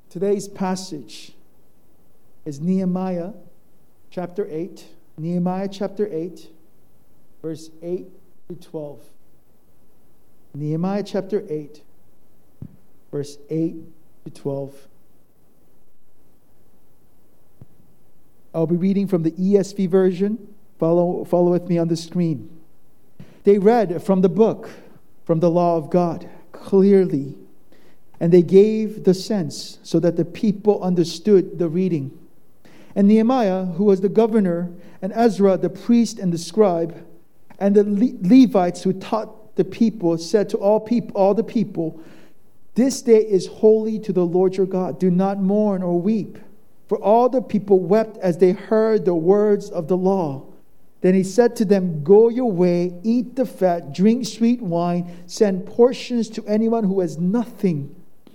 Today's passage is Nehemiah chapter 8. Nehemiah chapter 8, verse 8 to 12. Nehemiah chapter 8, verse 8 to 12. I'll be reading from the ESV version. Follow with me on the screen. They read from the book, from the law of God, clearly. And they gave the sense so that the people understood the reading. And Nehemiah, who was the governor, and Ezra, the priest and the scribe, and the Levites who taught the people, said to all the people, "This day is holy to the Lord your God. Do not mourn or weep." For all the people wept as they heard the words of the law. Then he said to them, "Go your way, eat the fat, drink sweet wine, send portions to anyone who has nothing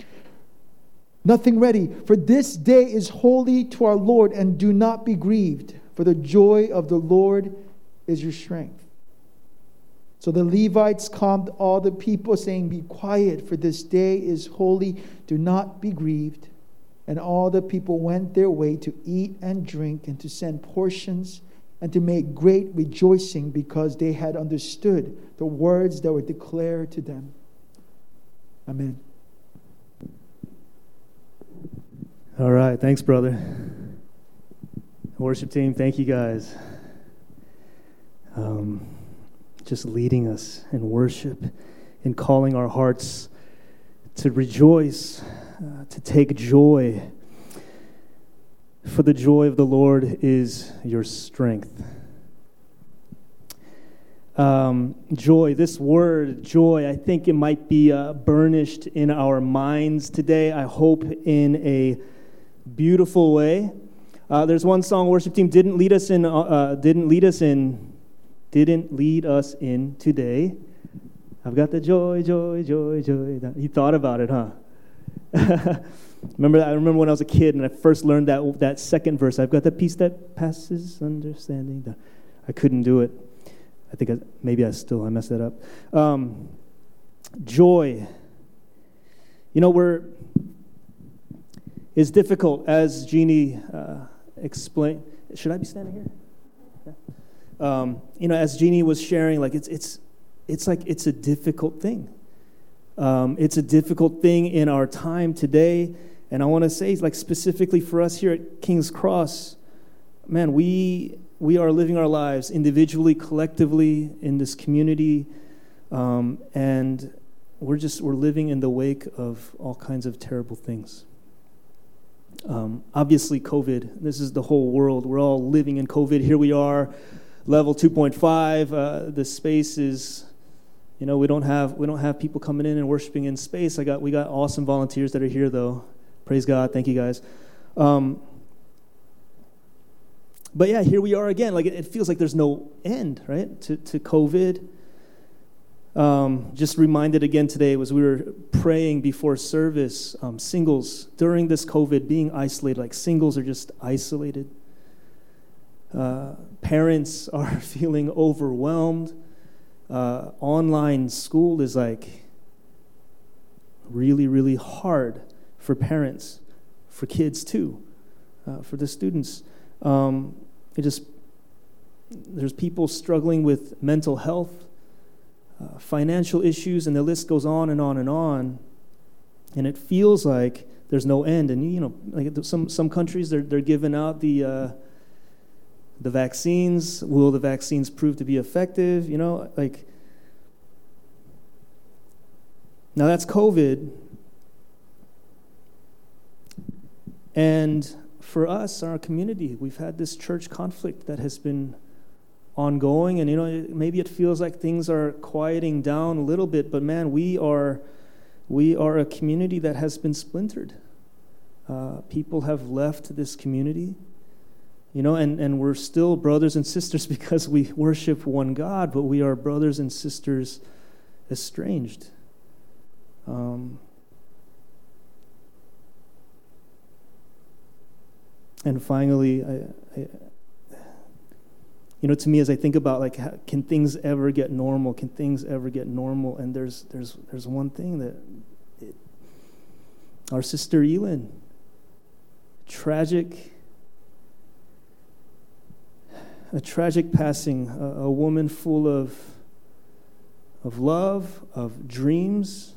ready. For this day is holy to our Lord, and do not be grieved, for the joy of the Lord is your strength." So the Levites calmed all the people, saying, "Be quiet, for this day is holy. Do not be grieved." And all the people went their way to eat and drink, and to send portions, and to make great rejoicing, because they had understood the words that were declared to them. Amen. All right, thanks, brother. Worship team, thank you guys. Just leading us in worship and calling our hearts to rejoice, to take joy. For the joy of the Lord is your strength. Joy, this word, joy, I think it might be burnished in our minds today. I hope in a beautiful way. There's one song worship team didn't lead us in today. I've got the joy. You thought about it, huh? I remember when I was a kid and I first learned that second verse. I've got the peace that passes understanding. I couldn't do it. I think I messed that up. Joy. It's difficult, as Jeannie explained. Should I be standing here? As Jeannie was sharing, like it's a difficult thing. It's a difficult thing in our time today, and I want to say, like specifically for us here at King's Cross, man, we are living our lives individually, collectively in this community, and we're living in the wake of all kinds of terrible things. Obviously, COVID. This is the whole world. We're all living in COVID. Here we are, level 2.5. The space is, we don't have people coming in and worshiping in space. We got awesome volunteers that are here, though. Praise God. Thank you, guys. But yeah, here we are again. Like it feels like there's no end, right, to COVID. Just reminded again today as we were praying before service, singles during this COVID being isolated, like singles are just isolated. Parents are feeling overwhelmed. Online school is like really, really hard for parents, for kids too, for the students. There's people struggling with mental health, financial issues, and the list goes on and on and on. And it feels like there's no end. And like some countries they're giving out the vaccines. Will the vaccines prove to be effective? Now that's COVID. And for us, our community, we've had this church conflict that has been ongoing, and maybe it feels like things are quieting down a little bit, but man, we are a community that has been splintered. People have left this community, and we're still brothers and sisters because we worship one God, but we are brothers and sisters estranged. And finally, to me, as I think about can things ever get normal? Can things ever get normal? And there's one thing that our sister Elin, tragic passing, a woman full of love, of dreams,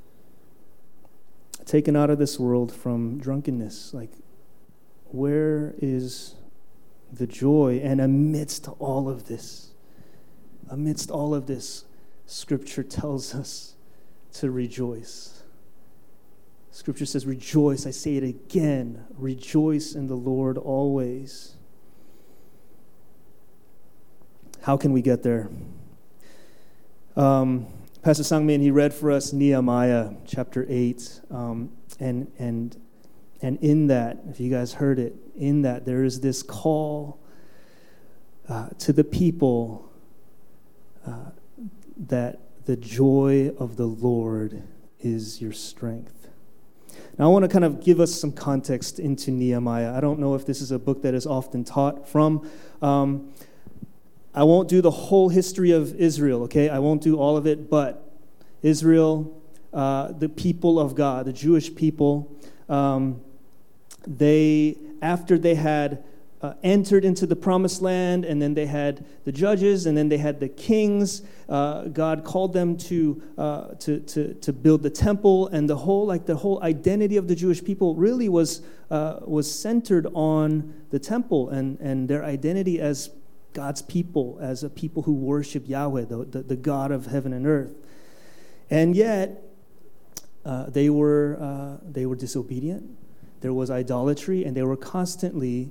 taken out of this world from drunkenness. Like, where is the joy? And amidst all of this, Scripture tells us to rejoice. Scripture says, rejoice. I say it again. Rejoice in the Lord always. How can we get there? Pastor Sangmin, he read for us Nehemiah chapter 8. And in that, if you guys heard it, in that there is this call to the people that the joy of the Lord is your strength. Now, I want to kind of give us some context into Nehemiah. I don't know if this is a book that is often taught from. I won't do the whole history of Israel, okay? I won't do all of it, but Israel, the people of God, the Jewish people, after they had entered into the promised land, and then they had the judges, and then they had the kings. God called them to build the temple, and the whole identity of the Jewish people really was centered on the temple and their identity as God's people, as a people who worship Yahweh, the God of heaven and earth. And yet, they were disobedient. There was idolatry, and they were constantly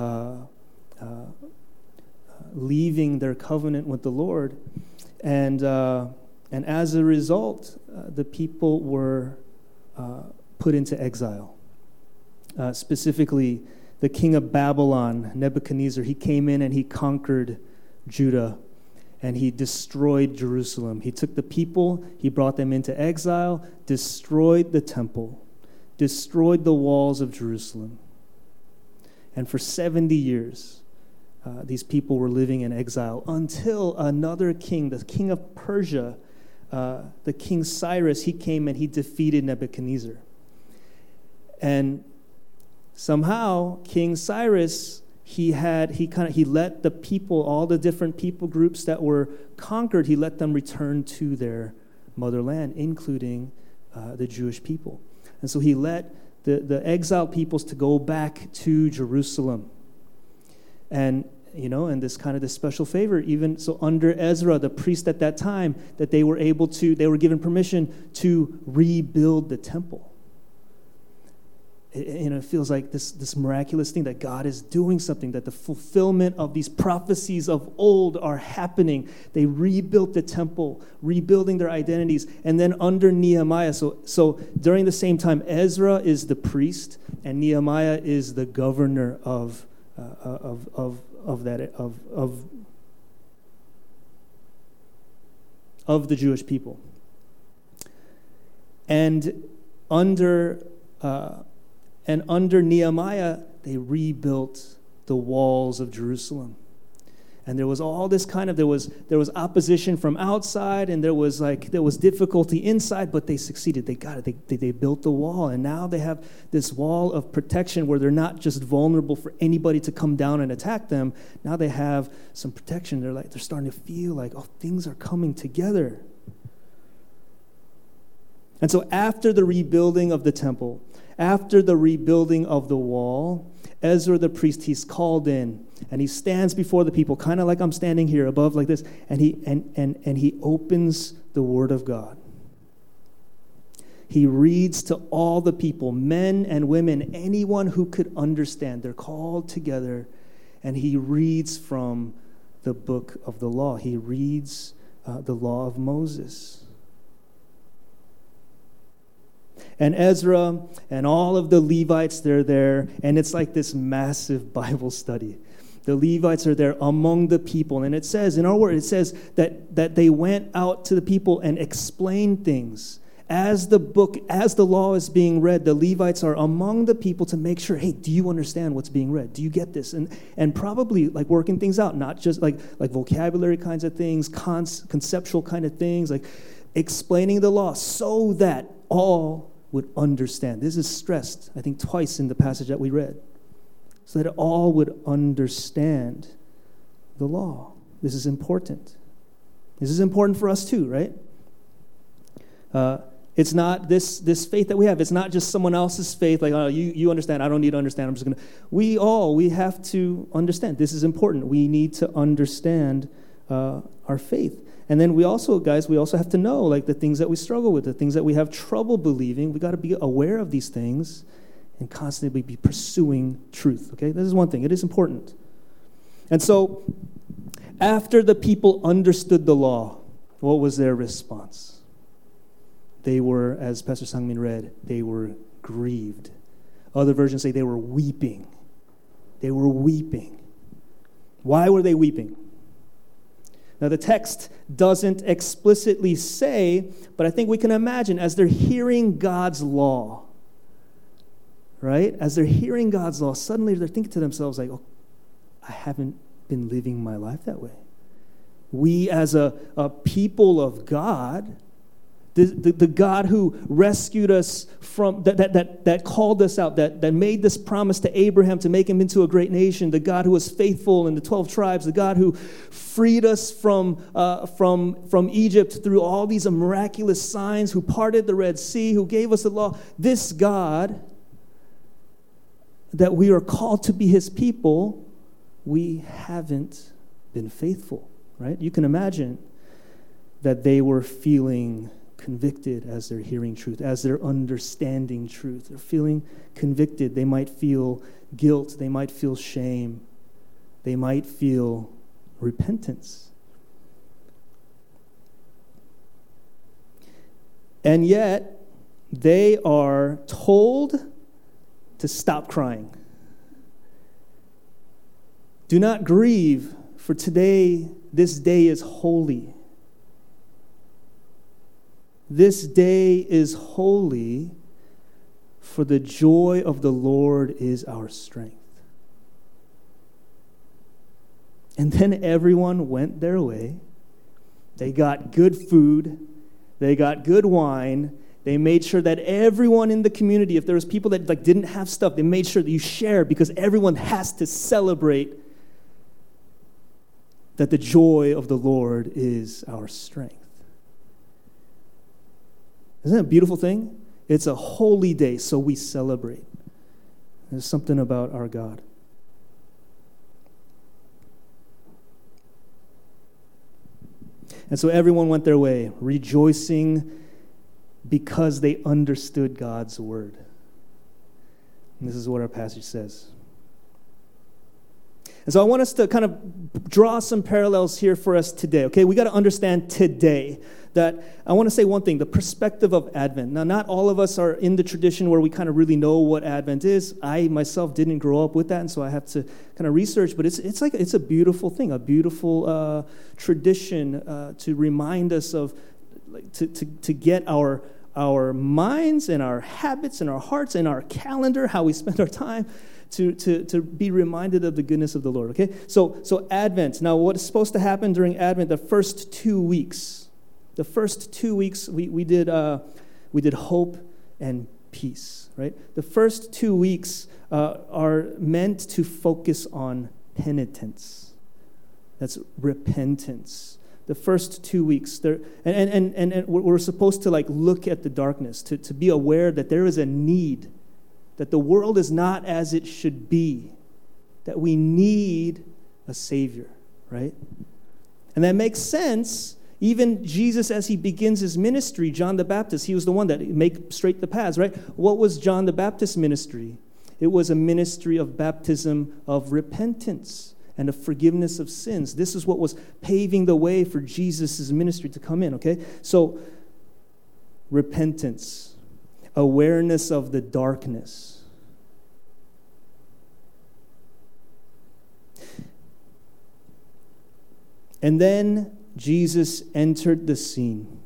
leaving their covenant with the Lord. And as a result, the people were put into exile. Specifically, the king of Babylon, Nebuchadnezzar, he came in and he conquered Judah, and he destroyed Jerusalem. He took the people, he brought them into exile, destroyed the temple, destroyed the walls of Jerusalem. And for 70 years, these people were living in exile until another king, the king of Persia, the king Cyrus, he came and he defeated Nebuchadnezzar. And somehow, King Cyrus, he let the people, all the different people groups that were conquered, he let them return to their motherland, including the Jewish people. And so he let the exiled peoples to go back to Jerusalem. And, and this special favor, even so under Ezra, the priest at that time, that they were given permission to rebuild the temple. It feels like this miraculous thing that God is doing something, that the fulfillment of these prophecies of old are happening. They rebuilt the temple, rebuilding their identities. And then under Nehemiah, so during the same time, Ezra is the priest and Nehemiah is the governor of the Jewish people. And under Nehemiah, they rebuilt the walls of Jerusalem. And there was all this there was opposition from outside, and there was difficulty inside, but they succeeded. They got it. They built the wall, and now they have this wall of protection where they're not just vulnerable for anybody to come down and attack them. Now they have some protection. They're starting to feel like, things are coming together. And so after the rebuilding of the temple, after the rebuilding of the wall, Ezra the priest, he's called in and he stands before the people, kind of like I'm standing here above like this, and he opens the Word of God. He reads to all the people, men and women, anyone who could understand. They're called together, and he reads from the book of the law. He reads the law of Moses. And Ezra and all of the Levites, they're there, and it's like this massive Bible study. The Levites are there among the people, and it says, in our word, it says that they went out to the people and explained things. As the law is being read, the Levites are among the people to make sure, hey, do you understand what's being read? Do you get this? And probably working things out, not just like vocabulary kinds of things, conceptual kind of things, like explaining the law so that all would understand. This is stressed, I think, twice in the passage that we read. So that all would understand the law. This is important. This is important for us too, right? It's not this faith that we have. It's not just someone else's faith, like, oh, you understand, I don't need to understand. I'm just going to. We have to understand. This is important. We need to understand our faith. And then we also have to know, like, the things that we struggle with, the things that we have trouble believing. We got to be aware of these things and constantly be pursuing truth, okay? This is one thing. It is important. And so, after the people understood the law, what was their response? They were, as Pastor Sangmin read, they were grieved. Other versions say they were weeping. They were weeping. Why were they weeping? Now, the text doesn't explicitly say, but I think we can imagine as they're hearing God's law, right? As they're hearing God's law, suddenly they're thinking to themselves, like, oh, I haven't been living my life that way. We as a people of God, the God who rescued us from, that called us out, that made this promise to Abraham to make him into a great nation, the God who was faithful in the 12 tribes, the God who freed us from Egypt through all these miraculous signs, who parted the Red Sea, who gave us the law. This God that we are called to be his people, we haven't been faithful, right? You can imagine that they were feeling convicted as they're hearing truth, as they're understanding truth. They're feeling convicted. They might feel guilt. They might feel shame. They might feel repentance. And yet, they are told to stop crying. Do not grieve, for today, this day is holy. This day is holy, for the joy of the Lord is our strength. And then everyone went their way. They got good food. They got good wine. They made sure that everyone in the community, if there was people that didn't have stuff, they made sure that you shared, because everyone has to celebrate that the joy of the Lord is our strength. Isn't that a beautiful thing? It's a holy day, so we celebrate. There's something about our God. And so everyone went their way, rejoicing because they understood God's word. And this is what our passage says. And so I want us to kind of draw some parallels here for us today, okay? We got to understand today that I want to say one thing, the perspective of Advent. Now, not all of us are in the tradition where we kind of really know what Advent is. I myself didn't grow up with that, and so I have to kind of research, but it's a beautiful thing, a beautiful tradition to remind us of, to get our minds and our habits and our hearts and our calendar, how we spend our time, to be reminded of the goodness of the Lord, okay? So Advent. Now, what is supposed to happen during Advent, the first 2 weeks? The first 2 weeks, we did hope and peace, right? The first 2 weeks are meant to focus on penitence. That's repentance. The first 2 weeks, and we're supposed to look at the darkness, to be aware that there is a need, that the world is not as it should be, that we need a Savior, right? And that makes sense. Even Jesus, as he begins his ministry, John the Baptist, he was the one that make straight the paths, right? What was John the Baptist's ministry? It was a ministry of baptism of repentance and of forgiveness of sins. This is what was paving the way for Jesus' ministry to come in, okay? So, repentance, awareness of the darkness. And then Jesus entered the scene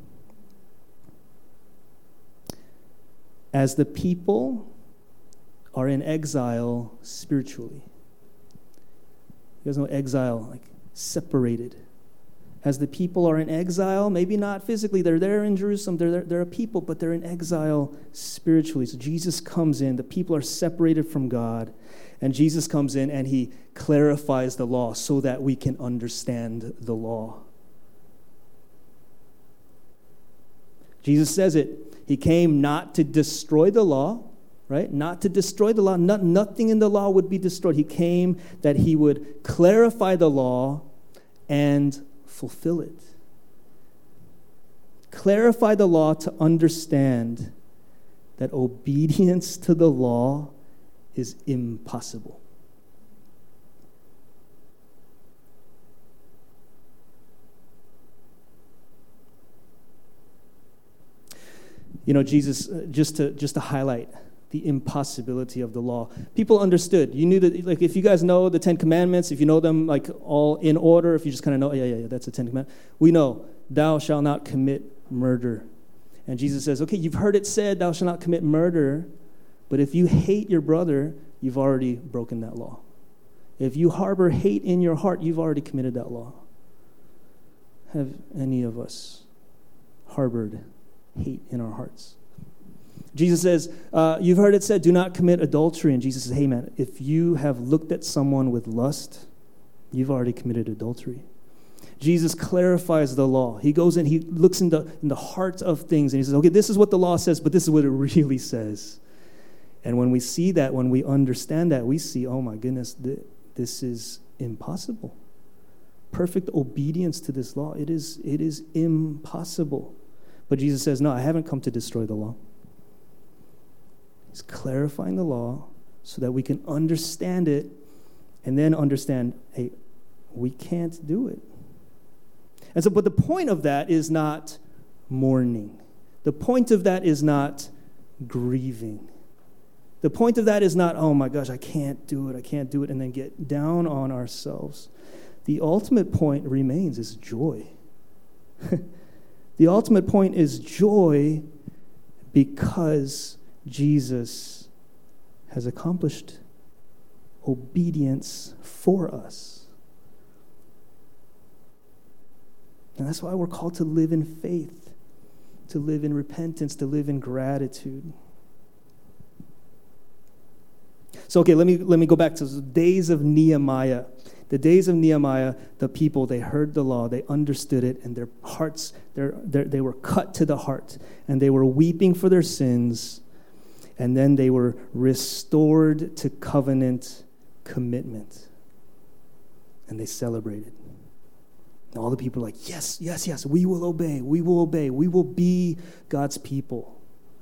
as the people are in exile spiritually. You guys know exile, like separated. as the people are in exile, maybe not physically, they're there in Jerusalem, they're a people, but they're in exile spiritually. So Jesus comes in, the people are separated from God, and Jesus comes in and he clarifies the law so that we can understand the law. Jesus says it. He came not to destroy the law, right? Not to destroy the law. Nothing in the law would be destroyed. He came that he would clarify the law and fulfill it. Clarify the law to understand that obedience to the law is impossible. You know, Jesus, just to highlight the impossibility of the law. People understood. You knew that, like, if you guys know the Ten Commandments, if you know them, like, all in order, if you just kind of know, yeah, that's the Ten Commandments. We know, thou shalt not commit murder. And Jesus says, okay, you've heard it said, thou shalt not commit murder, but if you hate your brother, you've already broken that law. If you harbor hate in your heart, you've already committed that law. Have any of us harbored hate in our hearts? Jesus says, you've heard it said, do not commit adultery. And Jesus says, hey man, if you have looked at someone with lust, you've already committed adultery. Jesus clarifies the law. He goes in, he looks in the heart of things, and he says, okay, this is what the law says, but this is what it really says. And when we see that, when we understand that, we see, oh my goodness, this is impossible. Perfect obedience to this law, it is impossible. But Jesus says, no, I haven't come to destroy the law. He's clarifying the law so that we can understand it and then understand, hey, we can't do it. And so, but the point of that is not mourning. The point of that is not grieving. The point of that is not, oh my gosh, I can't do it, and then get down on ourselves. The ultimate point remains is joy. The ultimate point is joy because Jesus has accomplished obedience for us. And that's why we're called to live in faith, to live in repentance, to live in gratitude. So, okay, let me go back to the days of Nehemiah. The days of Nehemiah, the people, they heard the law, they understood it, and their hearts, they were cut to the heart, and they were weeping for their sins, and then they were restored to covenant commitment, and they celebrated. And all the people are like, yes, we will obey, we will be God's people.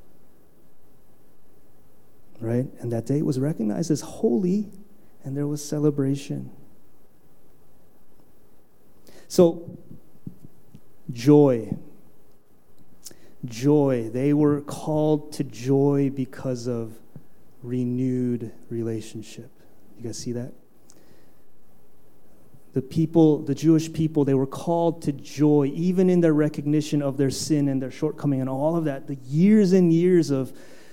Right? And that day was recognized as holy, and there was celebration. So, joy. They were called to joy because of renewed relationship. You guys see that? The Jewish people, they were called to joy, even in their recognition of their sin and their shortcoming and all of that. The years and years of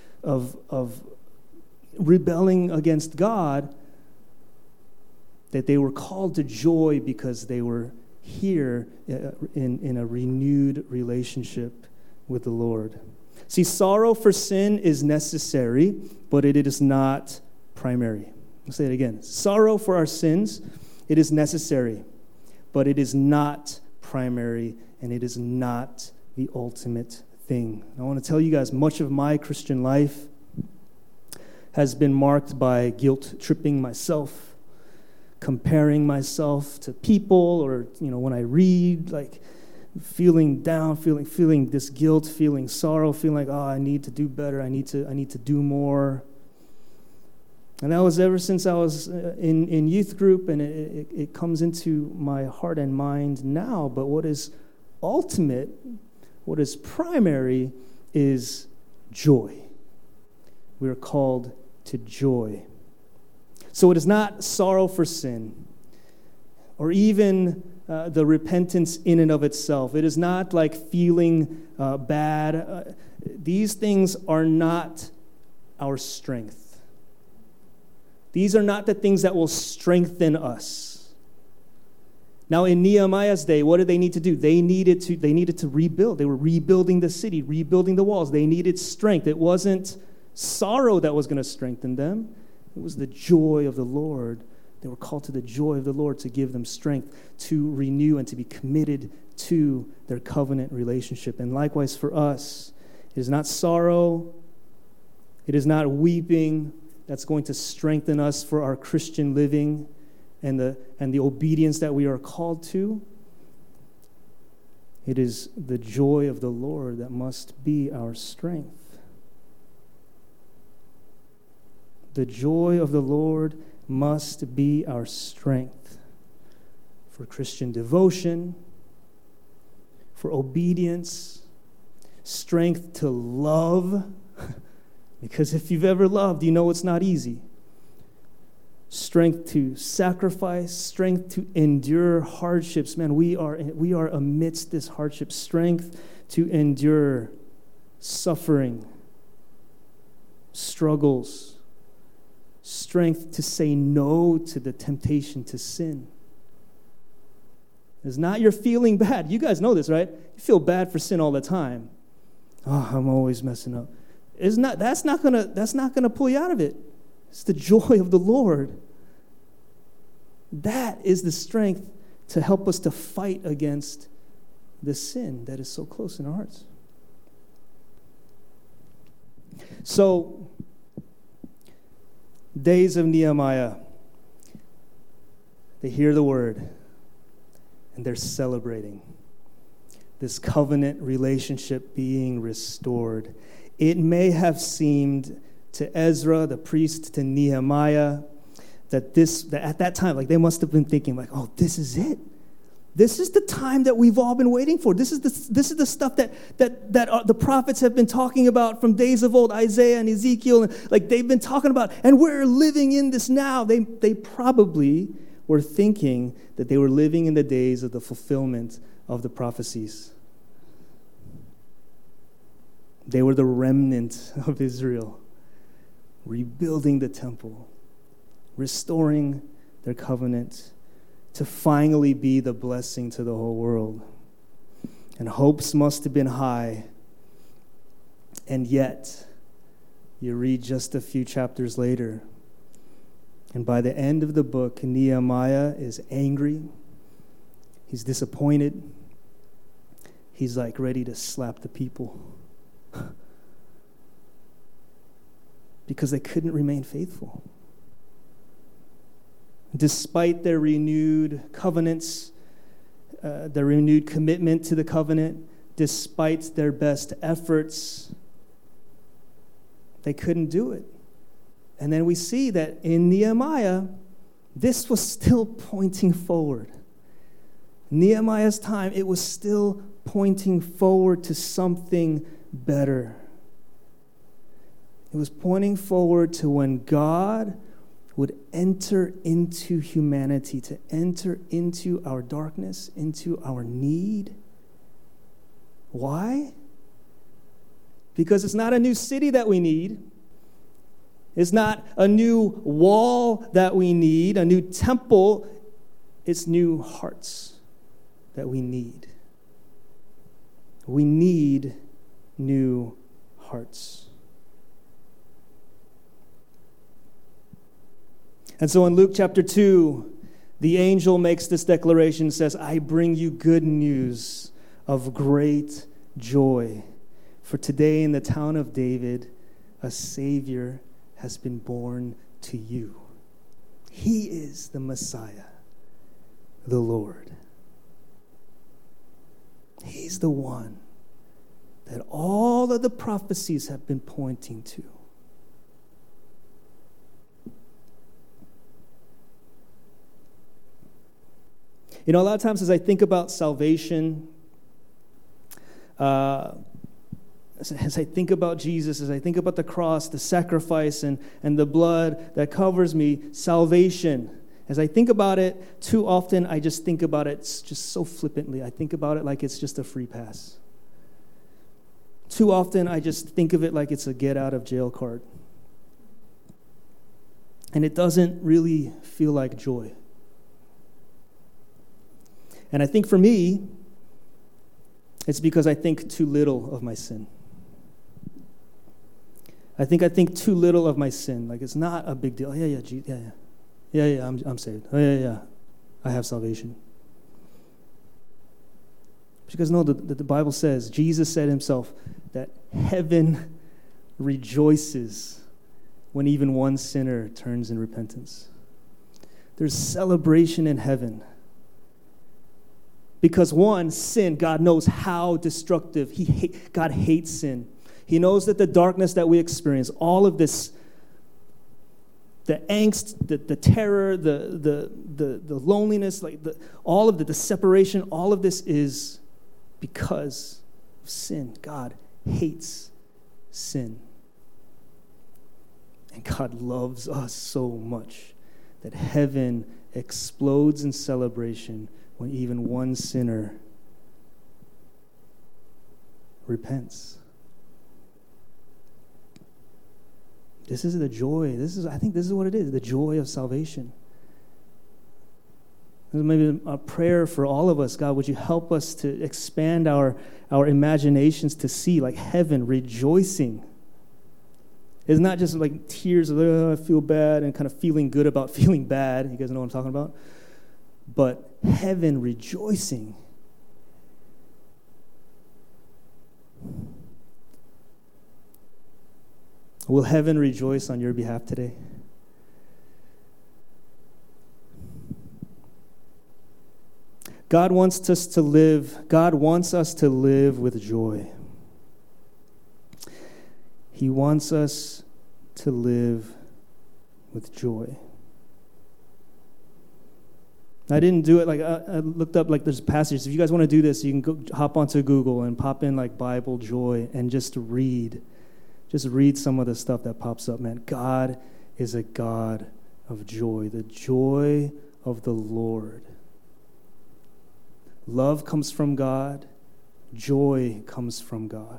rebelling against God, that they were called to joy because they were here in a renewed relationship with the Lord. See, sorrow for sin is necessary, but it is not primary. I'll say it again. Sorrow for our sins, it is necessary, but it is not primary, and it is not the ultimate thing. I want to tell you guys, much of my Christian life has been marked by guilt-tripping myself, comparing myself to people, or, when I read, like, feeling down, feeling this guilt, feeling sorrow, feeling like, I need to do better, I need to do more. And that was ever since I was in youth group, and it comes into my heart and mind now. But what is ultimate, what is primary, is joy. We are called to joy. So it is not sorrow for sin, or even the repentance in and of itself. It is not like feeling bad. These things are not our strength. These are not the things that will strengthen us. Now, in Nehemiah's day, what did they need to do? They needed to rebuild. They were rebuilding the city, rebuilding the walls. They needed strength. It wasn't sorrow that was going to strengthen them. It was the joy of the Lord. They were called to the joy of the Lord to give them strength to renew and to be committed to their covenant relationship. And likewise for us, it is not sorrow, it is not weeping that's going to strengthen us for our Christian living and the obedience that we are called to. It is the joy of the Lord that must be our strength. The joy of the Lord must be our strength for Christian devotion, for obedience, strength to love, because if you've ever loved, you know it's not easy. Strength to sacrifice, strength to endure hardships. Man, we are amidst this hardship. Strength to endure suffering, struggles, strength to say no to the temptation to sin. It's not you're feeling bad. You guys know this, right? You feel bad for sin all the time. Oh, I'm always messing up. That's not gonna pull you out of it. It's the joy of the Lord. That is the strength to help us to fight against the sin that is so close in our hearts. So, days of Nehemiah, they hear the word and they're celebrating this covenant relationship being restored. It may have seemed to Ezra, the priest, to Nehemiah, that at that time, like they must have been thinking, like, oh, this is it. This is the time that we've all been waiting for. This is the stuff that the prophets have been talking about from days of old, Isaiah and Ezekiel, and like they've been talking about, and we're living in this now. They probably were thinking that they were living in the days of the fulfillment of the prophecies. They were the remnant of Israel, rebuilding the temple, restoring their covenant to finally be the blessing to the whole world. And hopes must have been high. And yet, you read just a few chapters later, and by the end of the book, Nehemiah is angry. He's disappointed. He's like ready to slap the people because they couldn't remain faithful. Despite their renewed covenants, their renewed commitment to the covenant, despite their best efforts, they couldn't do it. And then we see that in Nehemiah, this was still pointing forward. Nehemiah's time, it was still pointing forward to something better. It was pointing forward to when God would enter into humanity, to enter into our darkness, into our need. Why? Because it's not a new city that we need. It's not a new wall that we need, a new temple. It's new hearts that we need. We need new hearts. And so in Luke chapter 2, the angel makes this declaration, says, I bring you good news of great joy. For today in the town of David, a Savior has been born to you. He is the Messiah, the Lord. He's the one that all of the prophecies have been pointing to. You know, a lot of times as I think about salvation, as I think about Jesus, as I think about the cross, the sacrifice, and the blood that covers me, salvation, as I think about it, too often I just think about it just so flippantly. I think about it like it's just a free pass. Too often I just think of it like it's a get-out-of-jail card. And it doesn't really feel like joy. And I think for me, it's because I think too little of my sin. I think too little of my sin. Like, it's not a big deal. I'm saved. I have salvation. Because no, the Bible says, Jesus said himself, that heaven rejoices when even one sinner turns in repentance. There's celebration in heaven. Because one, sin, God knows how destructive. God hates sin. He knows that the darkness that we experience, all of this, the angst, the terror, the loneliness, all of the separation, all of this is because of sin. God hates sin. And God loves us so much that heaven explodes in celebration when even one sinner repents. This is the joy. I think this is what it is, the joy of salvation. This is maybe a prayer for all of us. God, would you help us to expand our imaginations to see like heaven rejoicing. It's not just like tears of, I feel bad, and kind of feeling good about feeling bad. You guys know what I'm talking about? But heaven rejoicing. Will heaven rejoice on your behalf today? God wants us to live with joy. He wants us to live with joy. I didn't do it I looked up there's passages. If you guys want to do this, you can go hop onto Google and pop in Bible joy and just read some of the stuff that pops up, man. God is a God of joy, the joy of the Lord. Love comes from God. Joy comes from God.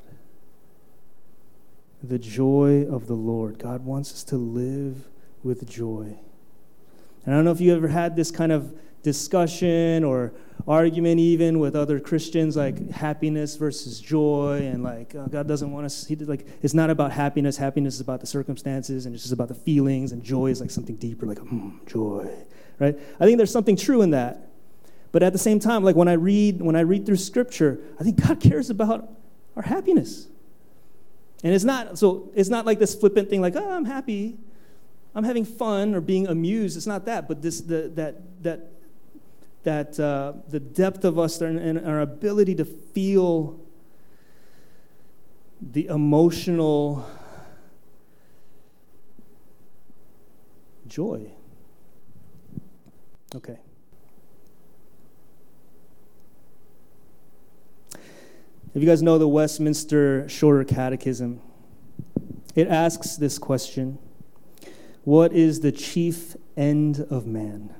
The joy of the Lord. God wants us to live with joy. And I don't know if you ever had this kind of discussion or argument even with other Christians, like happiness versus joy, and God doesn't want us, it's not about happiness. Happiness is about the circumstances, and it's just about the feelings, and joy is something deeper, joy, right? I think there's something true in that. But at the same time, when I read through Scripture, I think God cares about our happiness. And it's not like this flippant thing I'm happy, I'm having fun or being amused. It's not that, but the depth of us and our ability to feel the emotional joy. Okay. If you guys know the Westminster Shorter Catechism, it asks this question: what is the chief end of man?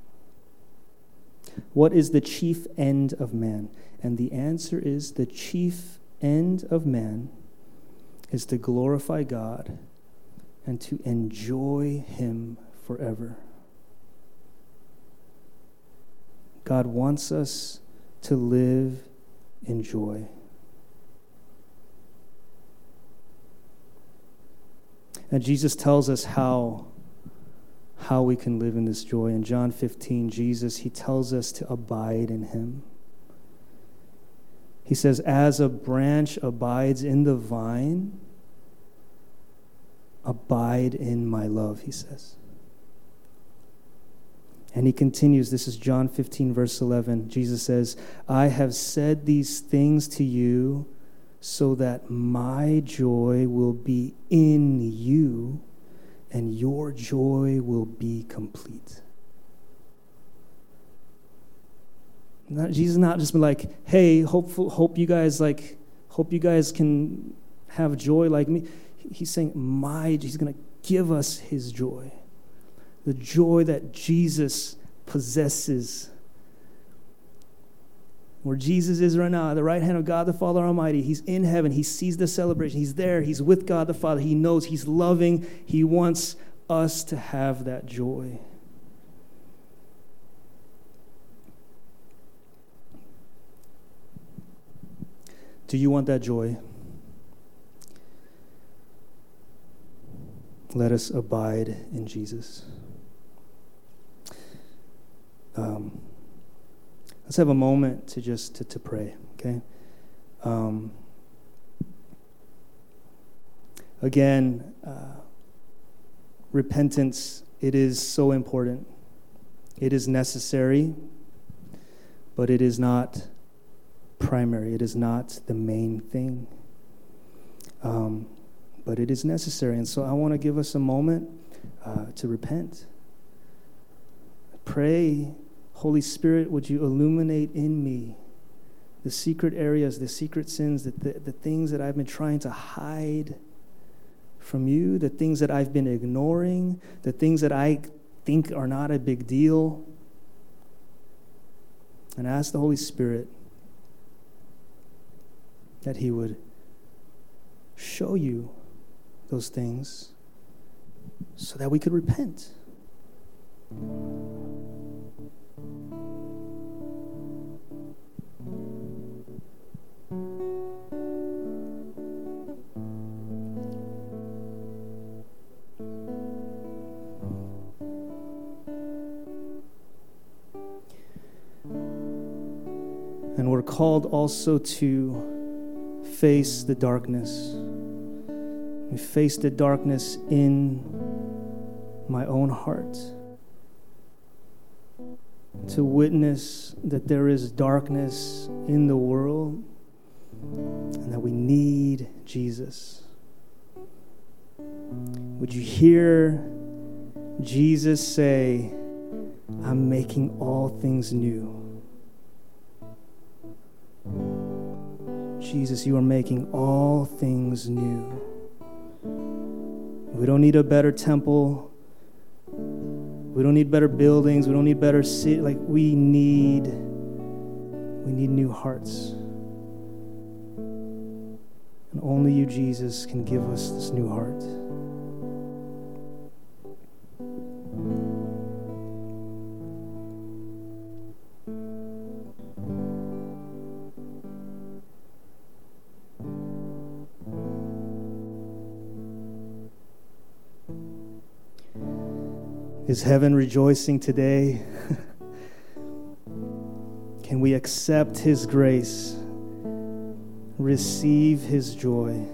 What is the chief end of man? And the answer is the chief end of man is to glorify God and to enjoy Him forever. God wants us to live in joy. And Jesus tells us how we can live in this joy. In John 15, Jesus, He tells us to abide in Him. He says, as a branch abides in the vine, abide in my love, He says. And He continues, this is John 15, verse 11. Jesus says, I have said these things to you so that my joy will be in you and your joy will be complete. Jesus is not just like, hey, hope you guys can have joy like me. He's saying, He's going to give us His joy. The joy that Jesus possesses. Where Jesus is right now, at the right hand of God the Father Almighty. He's in heaven. He sees the celebration. He's there. He's with God the Father. He knows He's loving. He wants us to have that joy. Do you want that joy? Let us abide in Jesus. Let's have a moment to pray, okay? Again, repentance, it is so important. It is necessary, but it is not primary. It is not the main thing. But it is necessary. And so I want to give us a moment to repent. Pray, Holy Spirit, would you illuminate in me the secret areas, the secret sins, the things that I've been trying to hide from you, the things that I've been ignoring, the things that I think are not a big deal. And ask the Holy Spirit that he would show you those things so that we could repent. And we're called also to face the darkness. We face the darkness in my own heart. To witness that there is darkness in the world and that we need Jesus. Would you hear Jesus say, I'm making all things new? Jesus, you are making all things new. We don't need a better temple. We don't need better buildings. We don't need better city. We need new hearts. And only you, Jesus, can give us this new heart. Is heaven rejoicing today? Can we accept his grace, receive his joy?